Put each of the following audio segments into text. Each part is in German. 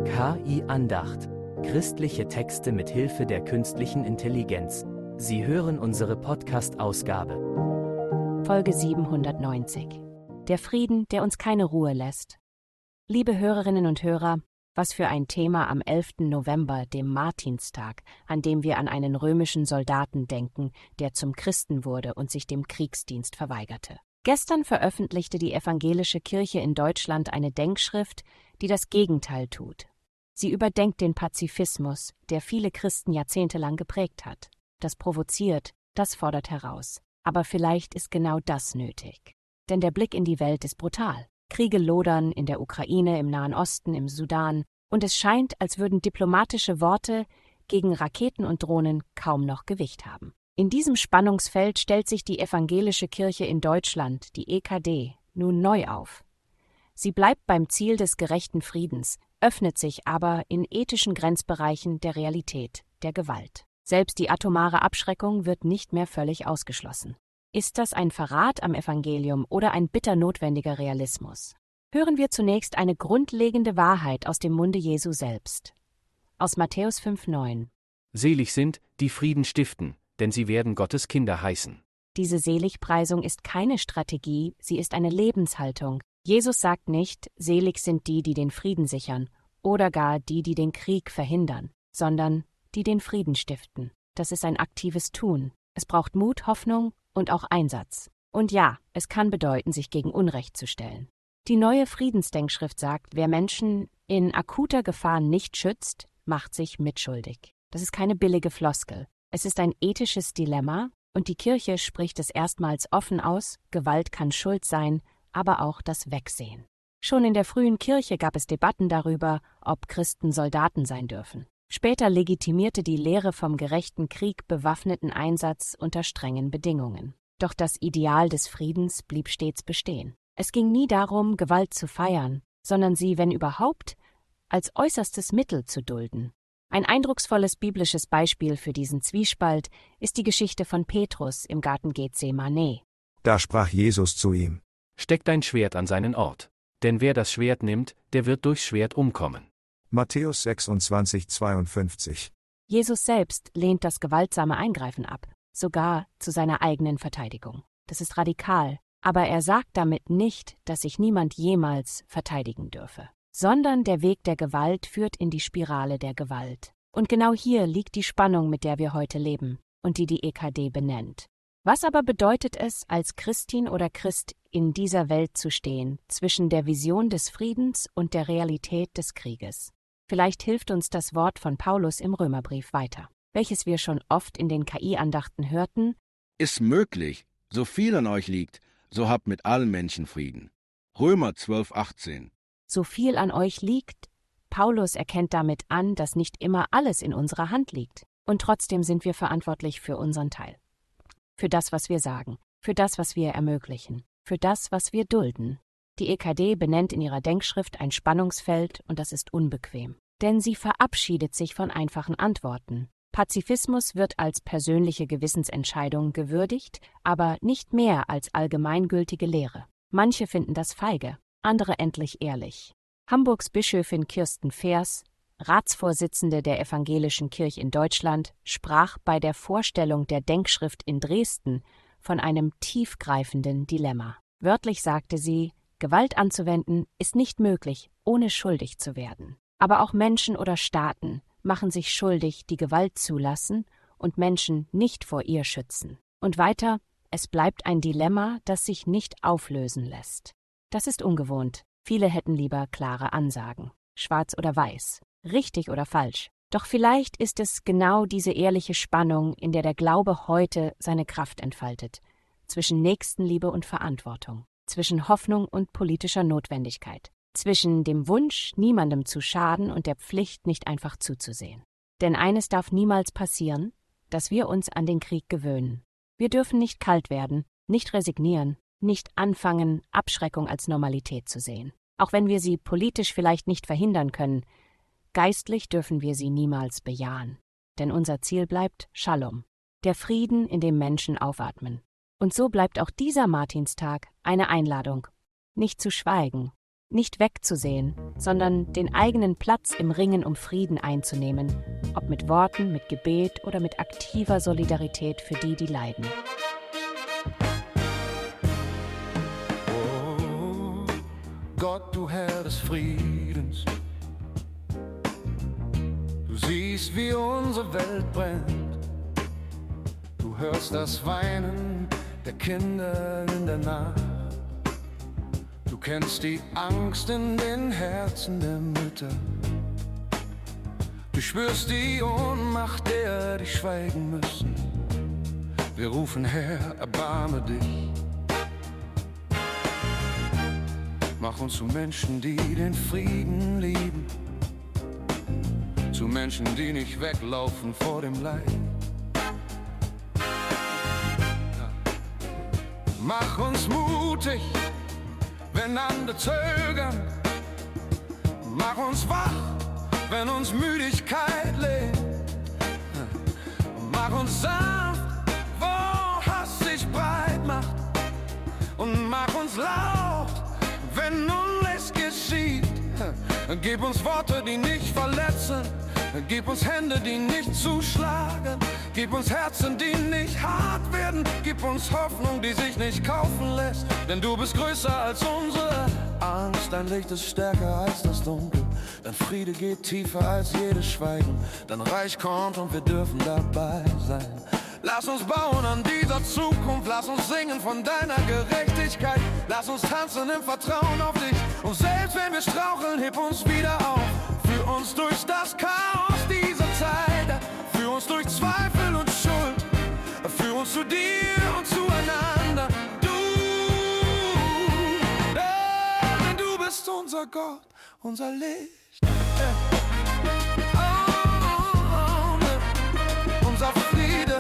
KI Andacht. Christliche Texte mit Hilfe der künstlichen Intelligenz. Sie hören unsere Podcast-Ausgabe. Folge 790. Der Frieden, der uns keine Ruhe lässt. Liebe Hörerinnen und Hörer, was für ein Thema am 11. November, dem Martinstag, an dem wir an einen römischen Soldaten denken, der zum Christen wurde und sich dem Kriegsdienst verweigerte. Gestern veröffentlichte die Evangelische Kirche in Deutschland eine Denkschrift, die das Gegenteil tut. Sie überdenkt den Pazifismus, der viele Christen jahrzehntelang geprägt hat. Das provoziert, das fordert heraus. Aber vielleicht ist genau das nötig. Denn der Blick in die Welt ist brutal. Kriege lodern in der Ukraine, im Nahen Osten, im Sudan. Und es scheint, als würden diplomatische Worte gegen Raketen und Drohnen kaum noch Gewicht haben. In diesem Spannungsfeld stellt sich die Evangelische Kirche in Deutschland, die EKD, nun neu auf. Sie bleibt beim Ziel des gerechten Friedens, öffnet sich aber in ethischen Grenzbereichen der Realität, der Gewalt. Selbst die atomare Abschreckung wird nicht mehr völlig ausgeschlossen. Ist das ein Verrat am Evangelium oder ein bitter notwendiger Realismus? Hören wir zunächst eine grundlegende Wahrheit aus dem Munde Jesu selbst. Aus Matthäus 5,9. Selig sind, die Frieden stiften, denn sie werden Gottes Kinder heißen. Diese Seligpreisung ist keine Strategie, sie ist eine Lebenshaltung. Jesus sagt nicht, selig sind die, die den Frieden sichern, oder gar die, die den Krieg verhindern, sondern die den Frieden stiften. Das ist ein aktives Tun. Es braucht Mut, Hoffnung und auch Einsatz. Und ja, es kann bedeuten, sich gegen Unrecht zu stellen. Die neue Friedensdenkschrift sagt, wer Menschen in akuter Gefahr nicht schützt, macht sich mitschuldig. Das ist keine billige Floskel. Es ist ein ethisches Dilemma und die Kirche spricht es erstmals offen aus, Gewalt kann Schuld sein, aber auch das Wegsehen. Schon in der frühen Kirche gab es Debatten darüber, ob Christen Soldaten sein dürfen. Später legitimierte die Lehre vom gerechten Krieg bewaffneten Einsatz unter strengen Bedingungen. Doch das Ideal des Friedens blieb stets bestehen. Es ging nie darum, Gewalt zu feiern, sondern sie, wenn überhaupt, als äußerstes Mittel zu dulden. Ein eindrucksvolles biblisches Beispiel für diesen Zwiespalt ist die Geschichte von Petrus im Garten Gethsemane. Da sprach Jesus zu ihm: Steck dein Schwert an seinen Ort. Denn wer das Schwert nimmt, der wird durchs Schwert umkommen. Matthäus 26,52. Jesus selbst lehnt das gewaltsame Eingreifen ab, sogar zu seiner eigenen Verteidigung. Das ist radikal, aber er sagt damit nicht, dass sich niemand jemals verteidigen dürfe. Sondern der Weg der Gewalt führt in die Spirale der Gewalt. Und genau hier liegt die Spannung, mit der wir heute leben und die EKD benennt. Was aber bedeutet es, als Christin oder Christ in dieser Welt zu stehen, zwischen der Vision des Friedens und der Realität des Krieges? Vielleicht hilft uns das Wort von Paulus im Römerbrief weiter, welches wir schon oft in den KI-Andachten hörten. Ist möglich, so viel an euch liegt, so habt mit allen Menschen Frieden. Römer 12,18. So viel an euch liegt. Paulus erkennt damit an, dass nicht immer alles in unserer Hand liegt. Und trotzdem sind wir verantwortlich für unseren Teil. Für das, was wir sagen, für das, was wir ermöglichen, für das, was wir dulden. Die EKD benennt in ihrer Denkschrift ein Spannungsfeld und das ist unbequem. Denn sie verabschiedet sich von einfachen Antworten. Pazifismus wird als persönliche Gewissensentscheidung gewürdigt, aber nicht mehr als allgemeingültige Lehre. Manche finden das feige, andere endlich ehrlich. Hamburgs Bischöfin Kirsten Feers, Ratsvorsitzende der Evangelischen Kirche in Deutschland, sprach bei der Vorstellung der Denkschrift in Dresden von einem tiefgreifenden Dilemma. Wörtlich sagte sie, Gewalt anzuwenden ist nicht möglich, ohne schuldig zu werden. Aber auch Menschen oder Staaten machen sich schuldig, die Gewalt zulassen und Menschen nicht vor ihr schützen. Und weiter, es bleibt ein Dilemma, das sich nicht auflösen lässt. Das ist ungewohnt. Viele hätten lieber klare Ansagen. Schwarz oder weiß. Richtig oder falsch. Doch vielleicht ist es genau diese ehrliche Spannung, in der der Glaube heute seine Kraft entfaltet. Zwischen Nächstenliebe und Verantwortung. Zwischen Hoffnung und politischer Notwendigkeit. Zwischen dem Wunsch, niemandem zu schaden und der Pflicht, nicht einfach zuzusehen. Denn eines darf niemals passieren, dass wir uns an den Krieg gewöhnen. Wir dürfen nicht kalt werden, nicht resignieren, nicht anfangen, Abschreckung als Normalität zu sehen. Auch wenn wir sie politisch vielleicht nicht verhindern können, geistlich dürfen wir sie niemals bejahen. Denn unser Ziel bleibt Shalom, der Frieden, in dem Menschen aufatmen. Und so bleibt auch dieser Martinstag eine Einladung, nicht zu schweigen, Nicht wegzusehen, sondern den eigenen Platz im Ringen um Frieden einzunehmen, ob mit Worten, mit Gebet oder mit aktiver Solidarität für die, die leiden. Oh, Gott, du Herr des Friedens, du siehst, wie unsere Welt brennt, du hörst das Weinen der Kinder in der Nacht. Du kennst die Angst in den Herzen der Mütter. Du spürst die Ohnmacht derer, die schweigen müssen. Wir rufen, Herr, erbarme dich. Mach uns zu Menschen, die den Frieden lieben. Zu Menschen, die nicht weglaufen vor dem Leid. Mach uns mutig, wenn andere zögern. Mach uns wach, wenn uns Müdigkeit lähmt. Mach uns sanft, wo Hass sich breit macht. Und mach uns laut, wenn Unrecht geschieht. Gib uns Worte, die nicht verletzen. Gib uns Hände, die nicht zuschlagen. Gib uns Herzen, die nicht hart werden. Gib uns Hoffnung, die sich nicht kaufen lässt. Denn du bist größer als unsere Angst. Dein Licht ist stärker als das Dunkel. Dein Friede geht tiefer als jedes Schweigen. Dein Reich kommt und wir dürfen dabei sein. Lass uns bauen an dieser Zukunft. Lass uns singen von deiner Gerechtigkeit. Lass uns tanzen im Vertrauen auf dich. Und selbst wenn wir straucheln, heb uns wieder auf. Führ uns durch das Chaos dieser Zeit. Führ uns durch Zweifel und Schuld. Führ uns zu dir und zueinander. Denn du bist unser Gott, unser Licht. Unser Friede.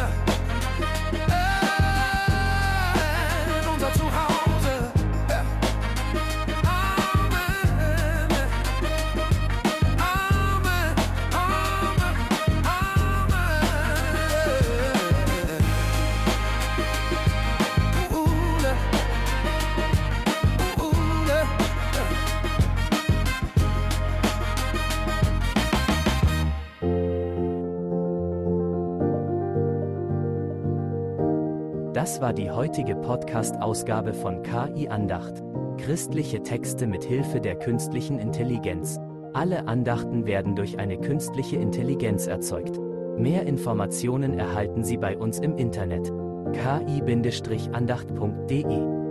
Unser Zuhause. Amen. Amen. Amen. Das war die heutige Podcast-Ausgabe von KI Andacht. Christliche Texte mit Hilfe der künstlichen Intelligenz. Alle Andachten werden durch eine künstliche Intelligenz erzeugt. Mehr Informationen erhalten Sie bei uns im Internet: ki-andacht.de